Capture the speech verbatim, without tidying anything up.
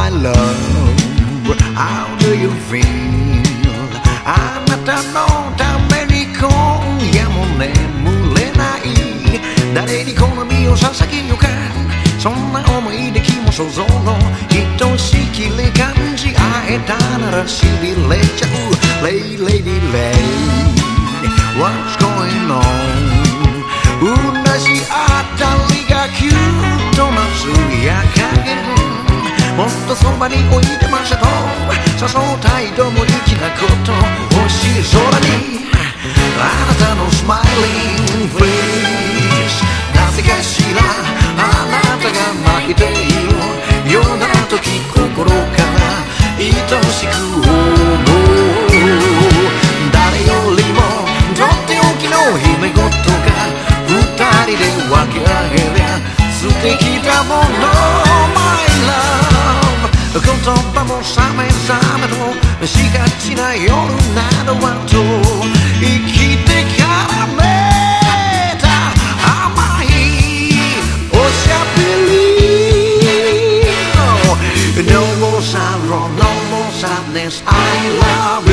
my love, how do you feel? あなたのために今夜も眠れない。誰にこの身を捧げようか。そんな思いで気も想像のひとしきり感じ合えたならしびれちゃう。Lady, lady, lady, what's going on? うなしあたりがキュートなつや加減。もっとそばに置いてましたと誘う態度も粋なこと星空にあなたのスマイリングフェイス。なぜかしらあなたが泣いているような時心から愛しく思う。誰よりもとっておきの姫事が二人で分け合えりゃ素敵だもの。My love 言葉もさめざめとしがちな夜などはと生きてからめた甘いおしゃべり。 No more sorrow, no more sadness, I love